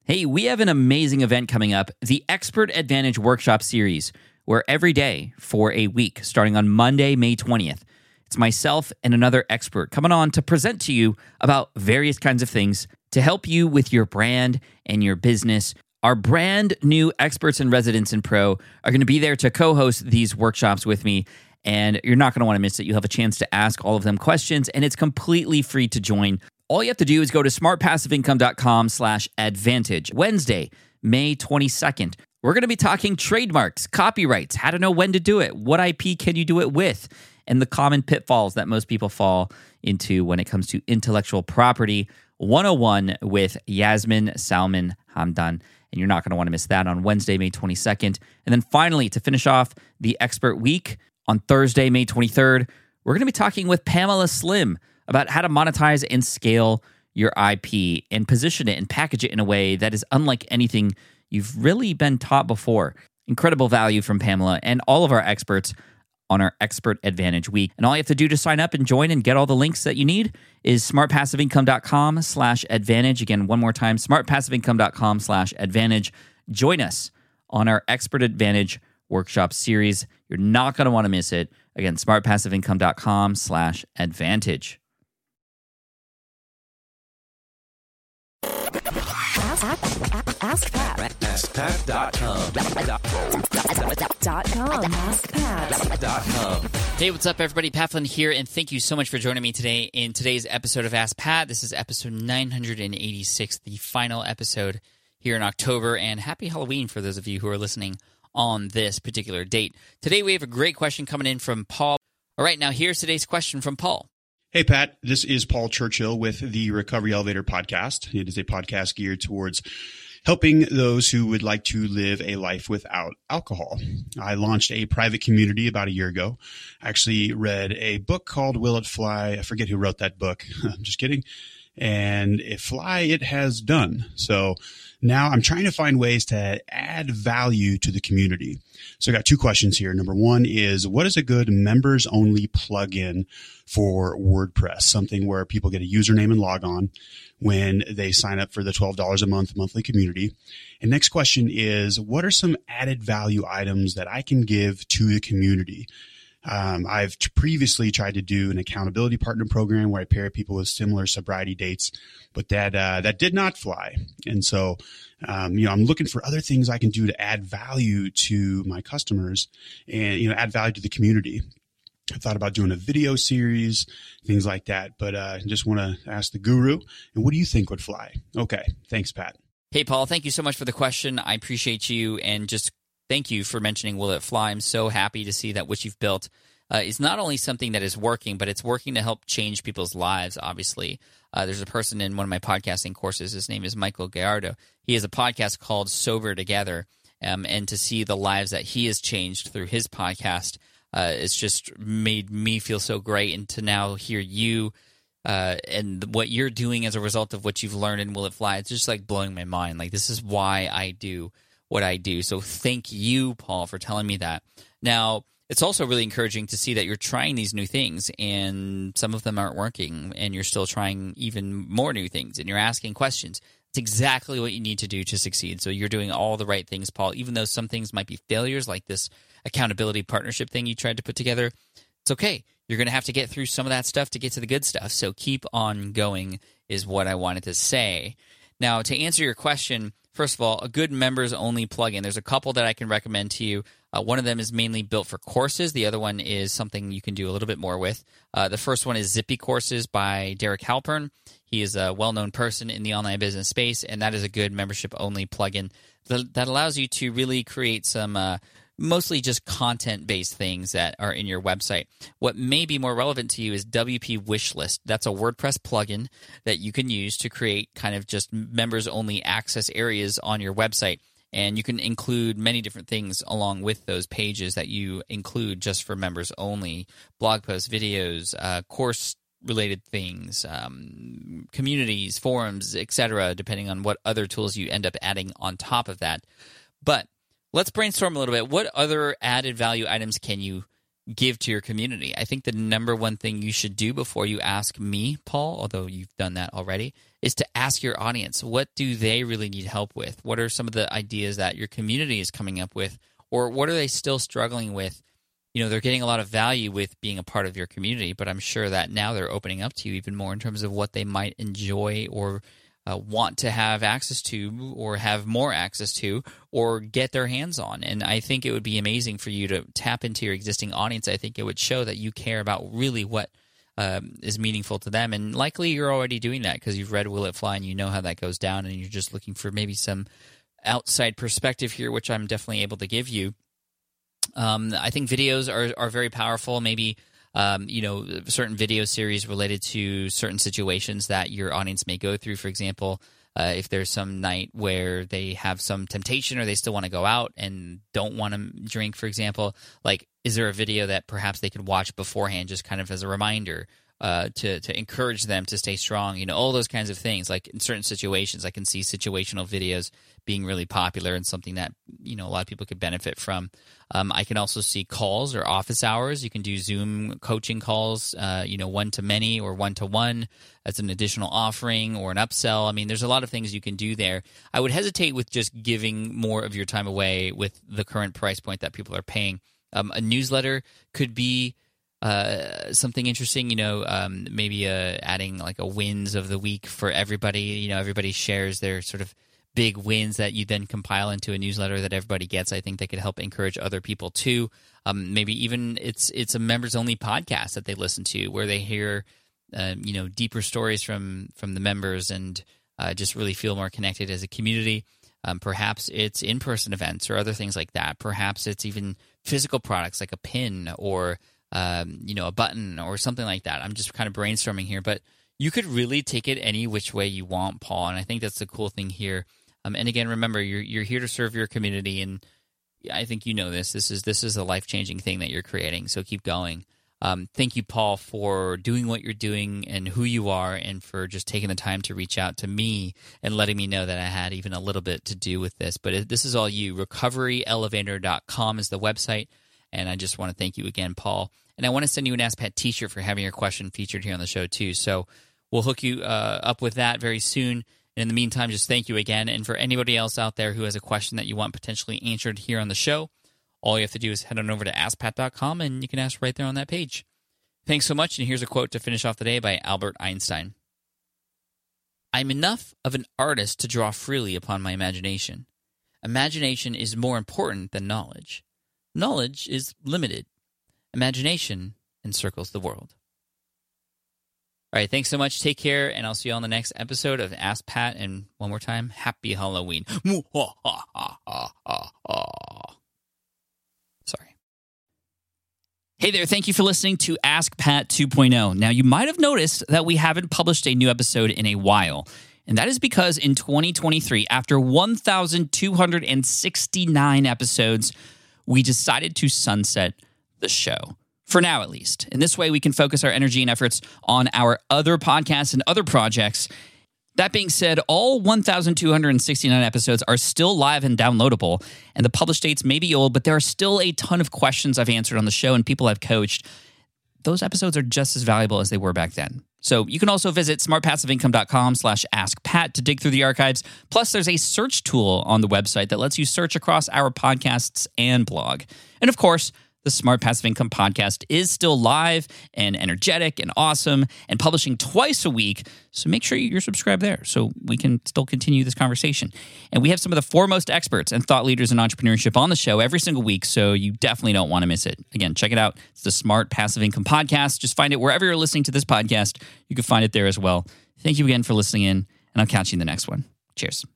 Hey, we have an amazing event coming up, the Expert Advantage Workshop Series, where every day for a week, starting on Monday, May 20th, it's myself and another expert coming on to present to you about various kinds of things to help you with your brand and your business. Our brand new experts and residents in Pro are going to be there to co-host these workshops with me, and you're not going to want to miss it. You'll have a chance to ask all of them questions, and it's completely free to join. All you have to do is go to smartpassiveincome.com/advantage. Wednesday, May 22nd. We're going to be talking trademarks, copyrights, how to know when to do it, what IP can you do it with, and the common pitfalls that most people fall into when it comes to intellectual property 101 with Yasmin Salman Hamdan. And you're not going to want to miss that on Wednesday, May 22nd. And then finally, to finish off the Expert Week, on Thursday, May 23rd, we're going to be talking with Pamela Slim about how to monetize and scale your IP and position it and package it in a way that is unlike anything you've really been taught before. Incredible value from Pamela and all of our experts on our Expert Advantage Week. And all you have to do to sign up and join and get all the links that you need is smartpassiveincome.com/advantage. Again, one more time, smartpassiveincome.com/advantage. Join us on our Expert Advantage Workshop Series. You're not going to want to miss it. Again, smartpassiveincome.com/advantage. Ask Pat. AskPat.com. AskPat.com. Hey, what's up, everybody? Pat Flynn here, and thank you so much for joining me today in today's episode of Ask Pat. This is episode 986, the final episode here in October, and happy Halloween for those of you who are listening on this particular date. Today, we have a great question coming in from Paul. All right, now here's today's question from Paul. Hey, Pat, this is Paul Churchill with the Recovery Elevator podcast. It is a podcast geared towards helping those who would like to live a life without alcohol. I launched a private community about a year ago. I actually read a book called Will It Fly? I forget who wrote that book. I'm just kidding. And if fly, it has done. So now I'm trying to find ways to add value to the community. So I got two questions here. Number one is, what is a good members only plugin for WordPress? Something where people get a username and log on when they sign up for the $12 a month monthly community. And next question is, what are some added value items that I can give to the community? I've previously tried to do an accountability partner program where I pair people with similar sobriety dates, but that did not fly. And so, I'm looking for other things I can do to add value to my customers and, add value to the community. I thought about doing a video series, things like that, but I just want to ask the guru, and what do you think would fly? Okay. Thanks, Pat. Hey, Paul, thank you so much for the question. I appreciate you, and just thank you for mentioning Will It Fly. I'm so happy to see that what you've built is not only something that is working, but it's working to help change people's lives, obviously. There's a person in one of my podcasting courses. His name is Michael Gallardo. He has a podcast called Sober Together, and to see the lives that he has changed through his podcast, it's just made me feel so great. And to now hear you and what you're doing as a result of what you've learned in Will It Fly, it's just like blowing my mind. Like, this is why I do what I do. So thank you, Paul, for telling me that. Now, it's also really encouraging to see that you're trying these new things and some of them aren't working, and you're still trying even more new things and you're asking questions. It's exactly what you need to do to succeed. So you're doing all the right things, Paul, even though some things might be failures, like this accountability partnership thing you tried to put together. It's okay. You're going to have to get through some of that stuff to get to the good stuff. So keep on going is what I wanted to say. Now, to answer your question, first of all, a good members-only plugin. There's a couple that I can recommend to you. One of them is mainly built for courses. The other one is something you can do a little bit more with. The first one is Zippy Courses by Derek Halpern. He is a well-known person in the online business space, and that is a good membership-only plugin that allows you to really create some mostly just content-based things that are in your website. What may be more relevant to you is WP Wishlist. That's a WordPress plugin that you can use to create kind of just members-only access areas on your website. And you can include many different things along with those pages that you include just for members only. Blog posts, videos, course-related things, communities, forums, etc., depending on what other tools you end up adding on top of that. But let's brainstorm a little bit. What other added value items can you give to your community? I think the number one thing you should do before you ask me, Paul, although you've done that already, is to ask your audience, what do they really need help with? What are some of the ideas that your community is coming up with? Or what are they still struggling with? They're getting a lot of value with being a part of your community, but I'm sure that now they're opening up to you even more in terms of what they might enjoy or want to have access to or have more access to or get their hands on. And I think it would be amazing for you to tap into your existing audience. I think it would show that you care about really what is meaningful to them. And likely you're already doing that because you've read Will It Fly and you know how that goes down, and you're just looking for maybe some outside perspective here, which I'm definitely able to give you. I think videos are very powerful. Maybe certain video series related to certain situations that your audience may go through. For example, if there's some night where they have some temptation or they still want to go out and don't want to drink, for example, like, is there a video that perhaps they could watch beforehand just kind of as a reminder to encourage them to stay strong? All those kinds of things. Like in certain situations, I can see situational videos being really popular and something that, a lot of people could benefit from. I can also see calls or office hours. You can do Zoom coaching calls, one-to-many or one-to-one as an additional offering or an upsell. I mean, there's a lot of things you can do there. I would hesitate with just giving more of your time away with the current price point that people are paying. A newsletter could be something interesting, maybe adding like a wins of the week for everybody. Everybody shares their sort of big wins that you then compile into a newsletter that everybody gets. I think that could help encourage other people too. Maybe even it's a members only podcast that they listen to where they hear deeper stories from the members and just really feel more connected as a community. Perhaps it's in-person events or other things like that. Perhaps it's even physical products like a pin or a button or something like that. I'm just kind of brainstorming here, but you could really take it any which way you want, Paul. And I think that's the cool thing here. And again, remember, you're here to serve your community, and I think you know this. This is a life-changing thing that you're creating. So keep going. Thank you, Paul, for doing what you're doing and who you are, and for just taking the time to reach out to me and letting me know that I had even a little bit to do with this. But this is all you. RecoveryElevator.com is the website, and I just want to thank you again, Paul. And I want to send you an Ask Pat t-shirt for having your question featured here on the show, too. So we'll hook you up with that very soon. And in the meantime, just thank you again. And for anybody else out there who has a question that you want potentially answered here on the show, all you have to do is head on over to AskPat.com, and you can ask right there on that page. Thanks so much, and here's a quote to finish off the day by Albert Einstein. I'm enough of an artist to draw freely upon my imagination. Imagination is more important than knowledge. Knowledge is limited. Imagination encircles the world. All right, thanks so much. Take care, and I'll see you on the next episode of Ask Pat. And one more time, happy Halloween. Sorry. Hey there, thank you for listening to Ask Pat 2.0. Now, you might have noticed that we haven't published a new episode in a while, and that is because in 2023, after 1,269 episodes, we decided to sunset the show. For now, at least. In this way, we can focus our energy and efforts on our other podcasts and other projects. That being said, all 1,269 episodes are still live and downloadable, and the published dates may be old, but there are still a ton of questions I've answered on the show and people I've coached. Those episodes are just as valuable as they were back then. So you can also visit smartpassiveincome.com/askpat to dig through the archives. Plus, there's a search tool on the website that lets you search across our podcasts and blog. And of course, the Smart Passive Income podcast is still live and energetic and awesome and publishing twice a week. So make sure you're subscribed there so we can still continue this conversation. And we have some of the foremost experts and thought leaders in entrepreneurship on the show every single week, so you definitely don't want to miss it. Again, check it out. It's the Smart Passive Income podcast. Just find it wherever you're listening to this podcast. You can find it there as well. Thank you again for listening in, and I'll catch you in the next one. Cheers.